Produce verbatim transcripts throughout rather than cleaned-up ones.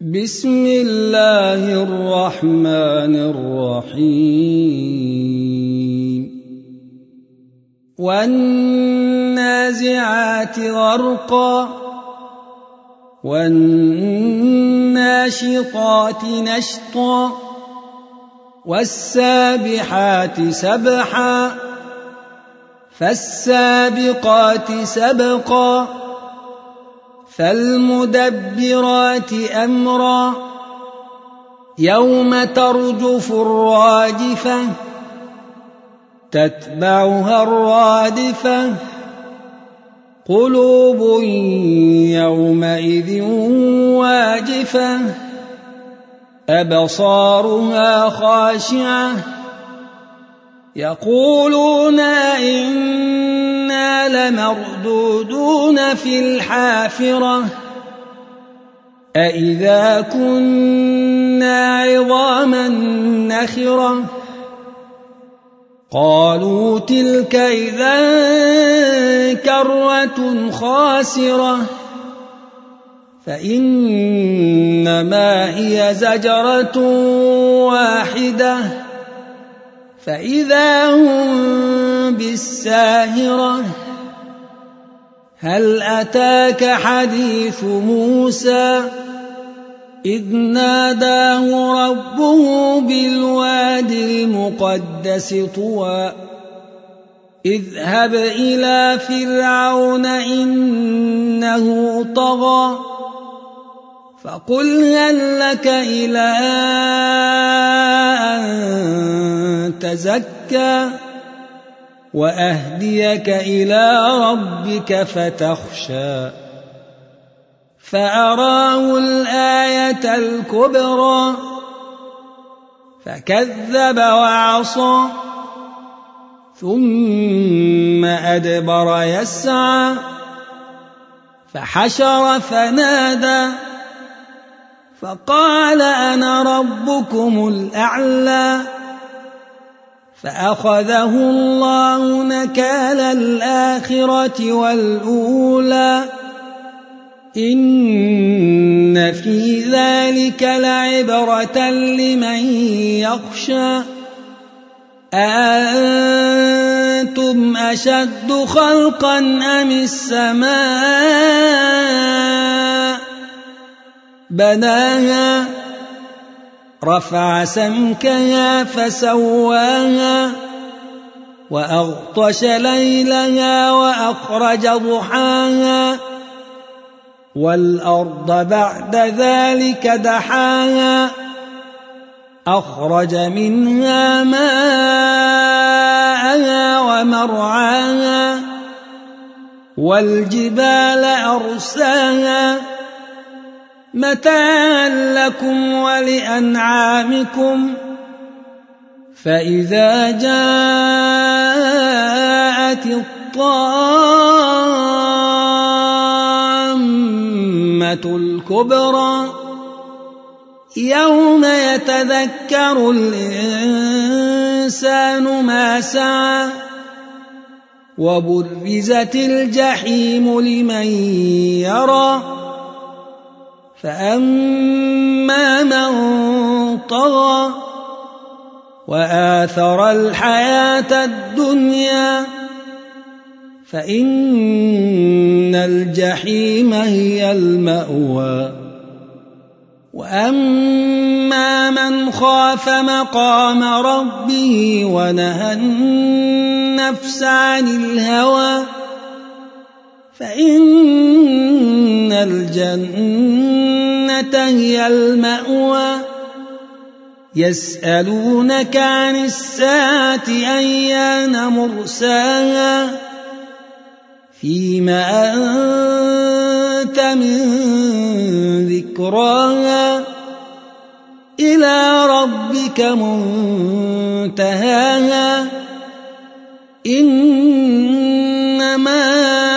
بسم الله الرحمن الرحيم والنازعات غرقا والناشطات نشطا والسابحات سبحا فالسابقات سبقا فالمدبرات أمرا يوم ترجف الراجفة تتبعها الرادفة قلوب يومئذ واجفة أبصارها خاشعة يقولون إنا لمردودون في الحافرة أإذا كنا عظاما نخرة قالوا تلك إذا كرة خاسرة فإنما هي زجرة واحدة فإذا هم بالساهرة هل أتاك حديث موسى إذ ناداه ربه بالواد المقدس طوى اذهب إلى فرعون إنه طغى فقل هل لك إلى أن تزكى وأهديك إلى ربك فتخشى فأراه الآية الكبرى فكذب وعصى ثم أدبر يسعى فحشر فنادى فقال أنا ربكم الأعلى فأخذه الله نكال الآخرة والأولى إن في ذلك لعبرة لمن يخشى أأنتم أشد خلقا أم السماء بناها رفع سمكها فسواها وأغطش ليلها وأخرج ضحاها والأرض بعد ذلك دحاها أخرج منها ماءها ومرعاها والجبال أرساها متاعا لكم ولأنعامكم فإذا جاءت الطامة الكبرى يوم يتذكر الإنسان ما سعى وبرزت الجحيم لمن يرى فأما من طغى وآثر الحياة الدنيا فإن الجحيم هي المأوى وأما من خاف مقام ربه ونهى النفس عن الهوى فإن الجنة هي المأوى يسألونك عن الساعة أيان مرساها فيما أنت من ذكراها إلى ربك منتهاها إنما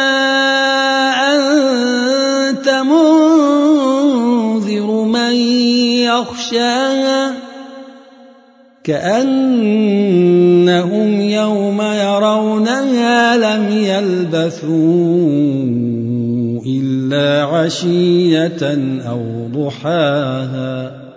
أنت منذر من يخشاها كأنهم يوم يرونها لم يلبثوا إلا عشية أو ضحاها